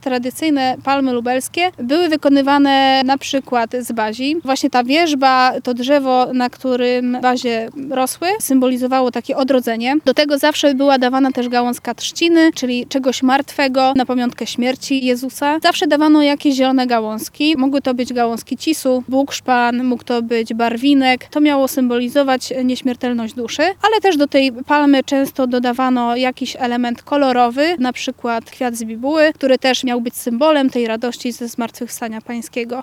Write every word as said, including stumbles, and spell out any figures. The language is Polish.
Tradycyjne palmy lubelskie były wykonywane na przykład z bazi. Właśnie ta wierzba, to drzewo, na którym bazie rosły, symbolizowało takie odrodzenie. Do tego zawsze była dawana też gałązka trzciny, czyli czegoś martwego na pamiątkę śmierci Jezusa. Zawsze dawano jakieś zielone gałązki. Mogły to być gałązki cisu, bukszpan, mógł to być barwinek. To miało symbolizować nieśmiertelność duszy, ale też do tej palmy często dodawano jakiś element kolorowy, na przykład kwiat z bibuły, który też miał być symbolem tej radości ze zmartwychwstania pańskiego.